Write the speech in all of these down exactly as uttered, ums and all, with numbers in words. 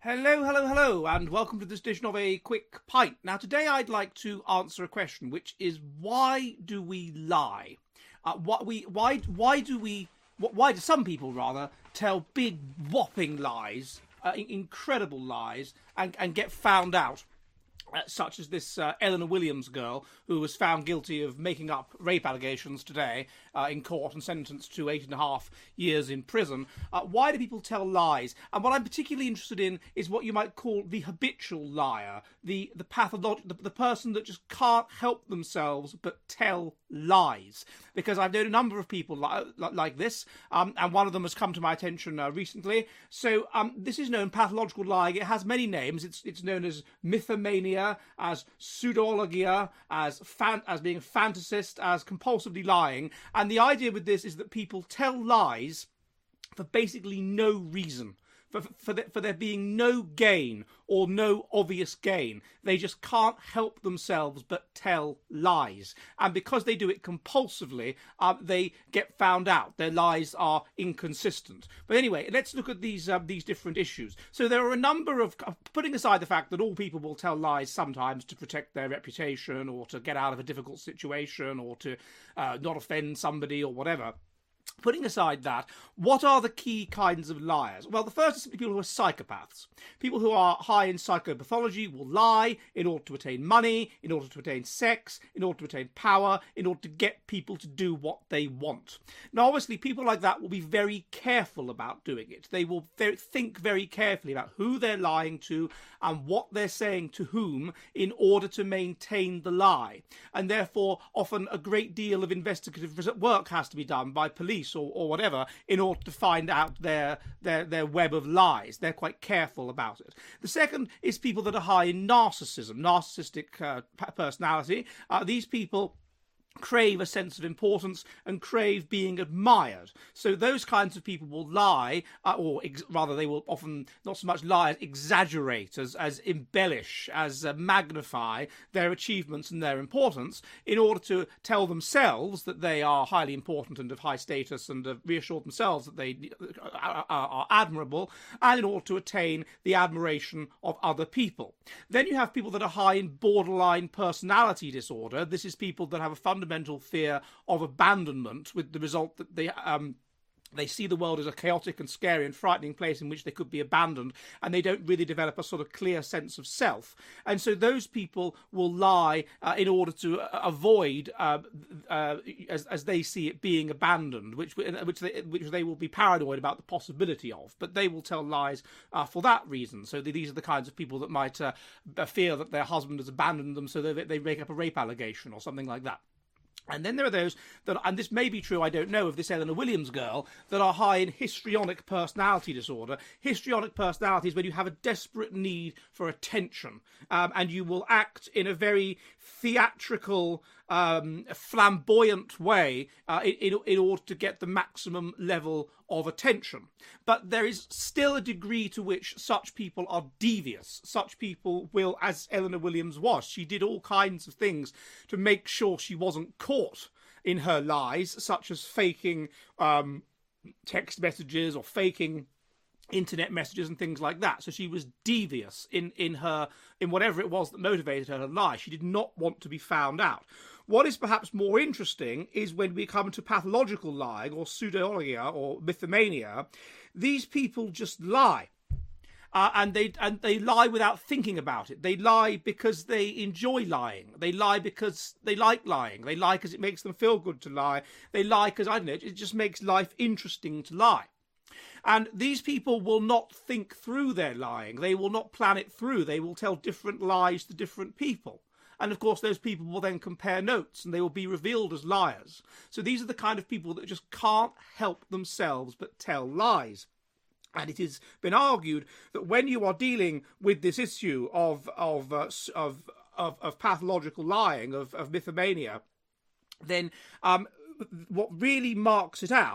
Hello, hello, hello, and welcome to this edition of A Quick Pint. Now, today I'd like to answer a question, which is, why do we lie? Uh, what we, why, why do we, why do some people, rather, tell big, whopping lies, uh, incredible lies, and, and get found out? Uh, such as this uh, Eleanor Williams girl who was found guilty of making up rape allegations today uh, in court and sentenced to eight and a half years in prison. Uh, why do people tell lies? And what I'm particularly interested in is what you might call the habitual liar, the the pathological, the, the person that just can't help themselves but tell lies. Because I've known a number of people li- li- like this, um, and one of them has come to my attention uh, recently. So um, this is known pathological lying. It has many names. It's it's known as mythomania, as pseudologia, as fan- as being a fantasist, as compulsively lying. And the idea with this is that people tell lies for basically no reason. For, for, the, for there being no gain or no obvious gain. They just can't help themselves but tell lies. And because they do it compulsively, uh, they get found out. Their lies are inconsistent. But anyway, let's look at these uh, these different issues. So there are a number of, putting aside the fact that all people will tell lies sometimes to protect their reputation or to get out of a difficult situation or to uh, not offend somebody or whatever. Putting aside that, what are the key kinds of liars? Well, the first is simply people who are psychopaths. People who are high in psychopathology will lie in order to attain money, in order to attain sex, in order to attain power, in order to get people to do what they want. Now, obviously, people like that will be very careful about doing it. They will very, think very carefully about who they're lying to and what they're saying to whom in order to maintain the lie. And therefore, often a great deal of investigative work has to be done by police Or, or whatever in order to find out their, their their web of lies. They're quite careful about it. The second is people that are high in narcissism, narcissistic uh, personality. Uh, these people crave a sense of importance and crave being admired. So those kinds of people will lie, uh, or ex- rather they will often not so much lie as exaggerate, as, as embellish, as uh, magnify their achievements and their importance in order to tell themselves that they are highly important and of high status and uh, reassure themselves that they are, are, are admirable, and in order to attain the admiration of other people. Then you have people that are high in borderline personality disorder. This is people that have a fundamental fundamental fear of abandonment, with the result that they um they see the world as a chaotic and scary and frightening place in which they could be abandoned, and they don't really develop a sort of clear sense of self. And so those people will lie uh, in order to uh, avoid, uh, uh, as, as they see it, being abandoned, which which they, which they will be paranoid about the possibility of. But they will tell lies uh, for that reason. So these are the kinds of people that might uh, fear that their husband has abandoned them, so they, they make up a rape allegation or something like that. And then there are those that, and this may be true, I don't know, of this Eleanor Williams girl, that are high in histrionic personality disorder. Histrionic personality is when you have a desperate need for attention, um, and you will act in a very theatrical, um, flamboyant way uh, in, in order to get the maximum level of attention. But there is still a degree to which such people are devious. Such people will, as Eleanor Williams was, she did all kinds of things to make sure she wasn't caught in her lies, such as faking um, text messages or faking internet messages and things like that. So she was devious in, in her in whatever it was that motivated her to lie. She did not want to be found out. What is perhaps more interesting is when we come to pathological lying or pseudologia or mythomania. These people just lie. Uh, and they and they lie without thinking about it. They lie because they enjoy lying. They lie because they like lying. They lie because it makes them feel good to lie. They lie because, I don't know, it just makes life interesting to lie. And these people will not think through their lying. They will not plan it through. They will tell different lies to different people. And of course, those people will then compare notes and they will be revealed as liars. So these are the kind of people that just can't help themselves but tell lies. And it has been argued that when you are dealing with this issue of of uh, of, of of pathological lying, of, of mythomania, then um, what really marks it out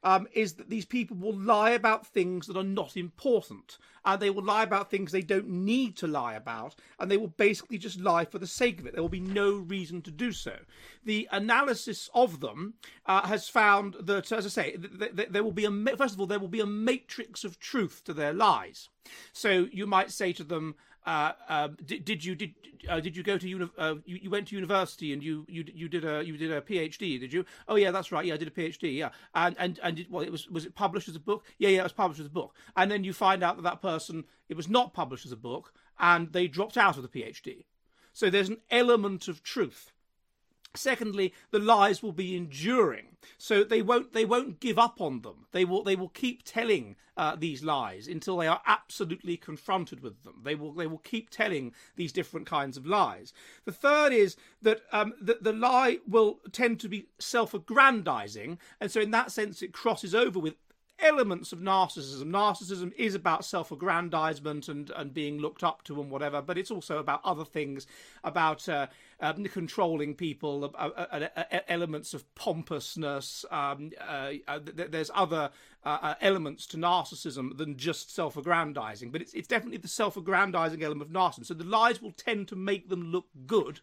um, is that these people will lie about things that are not important. And they will lie about things they don't need to lie about. And they will basically just lie for the sake of it. There will be no reason to do so. The analysis of them uh, has found that, as I say, th- th- there will be a, first of all, there will be a matrix of truth to their lies. So you might say to them, Uh, uh, did, did you did uh, did you go to uni- uh, you, you went to university and you, you you did a you did a PhD, did you? Oh yeah, that's right. Yeah, I did a PhD. Yeah, and and and it, well, it was was it published as a book? Yeah, yeah, it was published as a book. And then you find out that that person, it was not published as a book, and they dropped out of the PhD. So there's an element of truth. Secondly, the lies will be enduring, so they won't they won't give up on them. They will they will keep telling uh, these lies until they are absolutely confronted with them. They will they will keep telling these different kinds of lies. The third is that um, the, the lie will tend to be self-aggrandizing, and so in that sense it crosses over with elements of narcissism. Narcissism is about self-aggrandizement and, and being looked up to and whatever, but it's also about other things, about uh, um, controlling people, uh, uh, uh, elements of pompousness. Um, uh, uh, th- there's other uh, uh, elements to narcissism than just self-aggrandizing, but it's, it's definitely the self-aggrandizing element of narcissism. So the lies will tend to make them look good,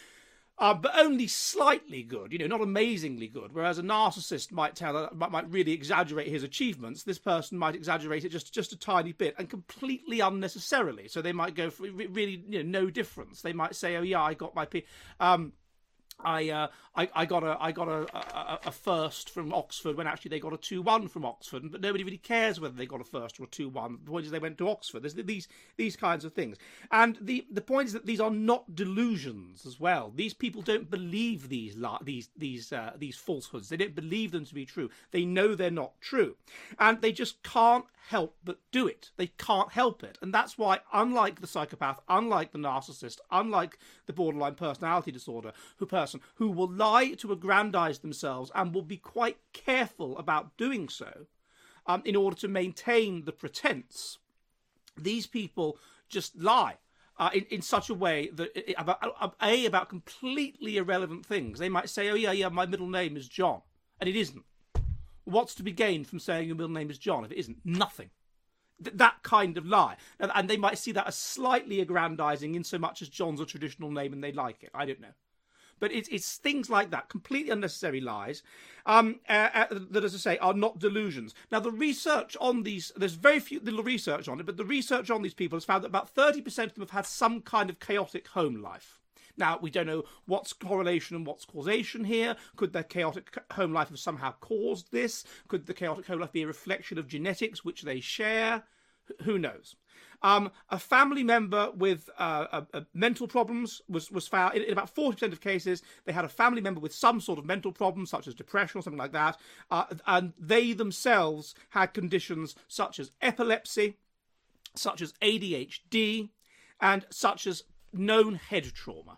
Uh, but only slightly good, you know, not amazingly good. Whereas a narcissist might tell, might, might really exaggerate his achievements. This person might exaggerate it just, just a tiny bit and completely unnecessarily. So they might go for really, you know, no difference. They might say, "Oh yeah, I got my P." Um, I, uh, I I got a I got a, a, a first from Oxford when actually they got a two one from Oxford, but nobody really cares whether they got a first or a two one. The point is they went to Oxford. There's these these kinds of things, and the the point is that these are not delusions as well. These people don't believe these these these uh, these falsehoods. They don't believe them to be true. They know they're not true, and they just can't help but do it. They can't help it, and that's why, unlike the psychopath, unlike the narcissist, unlike the borderline personality disorder, who person who will lie to aggrandize themselves and will be quite careful about doing so um, in order to maintain the pretense, these people just lie uh, in, in such a way that it, about a about completely irrelevant things. They might say, "Oh yeah, yeah, my middle name is John," and it isn't. What's to be gained from saying your middle name is John if it isn't? Nothing. Th- that kind of lie. And, and they might see that as slightly aggrandizing in so much as John's a traditional name and they like it. I don't know. But it's, it's things like that, completely unnecessary lies, um, uh, uh, that, as I say, are not delusions. Now, the research on these, there's very few little research on it, but the research on these people has found that about thirty percent of them have had some kind of chaotic home life. Now, we don't know what's correlation and what's causation here. Could their chaotic home life have somehow caused this? Could the chaotic home life be a reflection of genetics, which they share? Who knows? Um, a family member with uh, uh, uh, mental problems was, was found in, in about forty percent of cases. They had a family member with some sort of mental problem, such as depression or something like that. Uh, and they themselves had conditions such as epilepsy, such as A D H D, and such as known head trauma.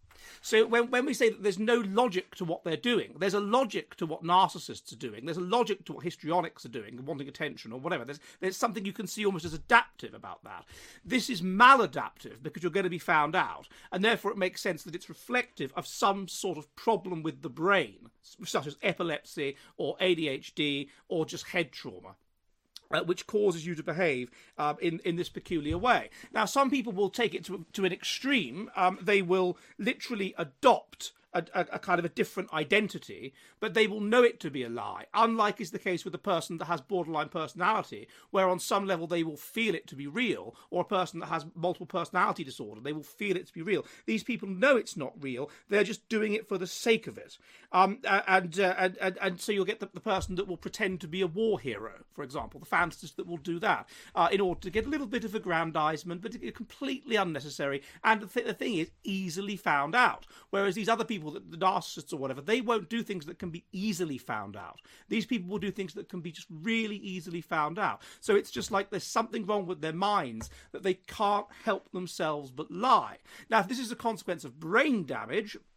So when, when we say that there's no logic to what they're doing, there's a logic to what narcissists are doing. There's a logic to what histrionics are doing, wanting attention or whatever. There's, there's something you can see almost as adaptive about that. This is maladaptive because you're going to be found out. And therefore it makes sense that it's reflective of some sort of problem with the brain, such as epilepsy or A D H D or just head trauma. Uh, which causes you to behave uh, in, in this peculiar way. Now, some people will take it to, to an extreme. Um, they will literally adopt a, a, a kind of a different identity, but they will know it to be a lie, unlike is the case with a person that has borderline personality, where on some level they will feel it to be real, or a person that has multiple personality disorder, they will feel it to be real. These people know it's not real. They're just doing it for the sake of it. Um, and, uh, and, and and so you'll get the, the person that will pretend to be a war hero, for example, the fantasist that will do that uh, in order to get a little bit of aggrandizement, but it's completely unnecessary. And the, th- the thing is, easily found out. Whereas these other people, the, the narcissists or whatever, they won't do things that can be easily found out. These people will do things that can be just really easily found out. So it's just like there's something wrong with their minds that they can't help themselves but lie. Now, if this is a consequence of brain damage,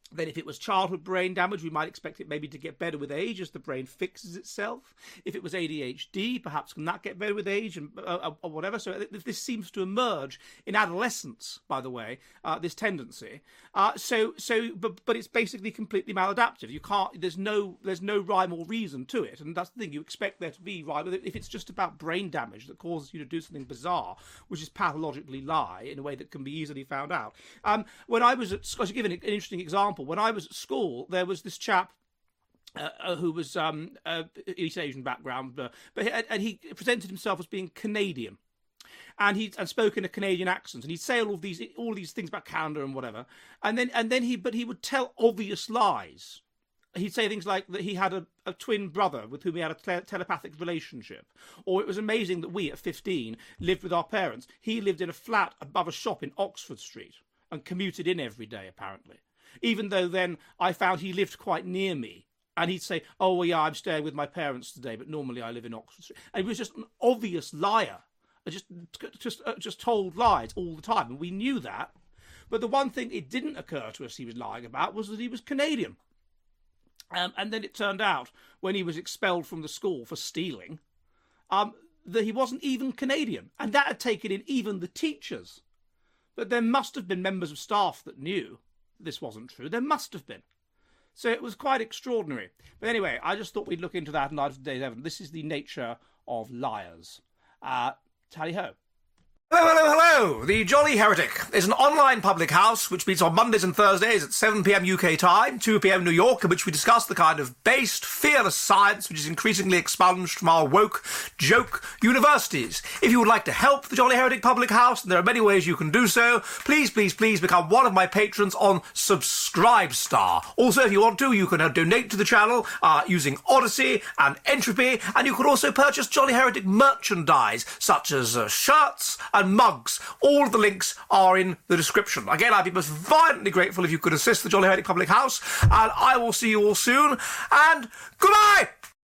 Then if it was childhood brain damage, we might expect it maybe to get better with age as the brain fixes itself. If it was A D H D, perhaps can that get better with age and uh, or whatever. So this seems to emerge in adolescence, by the way, uh, this tendency. Uh, so so but but it's basically completely maladaptive. You can't. There's no there's no rhyme or reason to it, and that's the thing. You expect there to be rhyme. If it's just about brain damage that causes you to do something bizarre, which is pathologically lie in a way that can be easily found out. Um, when I was at, I should give an, an interesting example. When I was at school, there was this chap uh, who was um, uh, East Asian background, uh, but he, and he presented himself as being Canadian, and he and spoke in a Canadian accent, and he'd say all of these all of these things about Canada and whatever, and then and then he but he would tell obvious lies. He'd say things like that he had a, a twin brother with whom he had a te- telepathic relationship, or it was amazing that we at fifteen lived with our parents. He lived in a flat above a shop in Oxford Street and commuted in every day, apparently. Even though then I found he lived quite near me. And he'd say, oh, well, yeah, I'm staying with my parents today, but normally I live in Oxford Street. And he was just an obvious liar. Just, just, uh, just told lies all the time. And we knew that. But the one thing it didn't occur to us he was lying about was that he was Canadian. Um, and then it turned out, when he was expelled from the school for stealing, um, that he wasn't even Canadian. And that had taken in even the teachers. But there must have been members of staff that knew this wasn't true. There must have been. So it was quite extraordinary. But anyway, I just thought we'd look into that in light of today's evidence. This is the nature of liars. Uh, tally-ho. Hello, hello, hello! The Jolly Heretic is an online public house which meets on Mondays and Thursdays at seven p m U K time, two p m New York, in which we discuss the kind of based, fearless science which is increasingly expunged from our woke, joke universities. If you would like to help the Jolly Heretic public house, and there are many ways you can do so, please, please, please become one of my patrons on Subscribestar. Also, if you want to, you can uh, donate to the channel uh, using Odyssey and Entropy, and you can also purchase Jolly Heretic merchandise, such as uh, shirts and mugs. All of the links are in the description. Again, I'd be most violently grateful if you could assist the Jolly Heretic Public House, and I will see you all soon, and goodbye!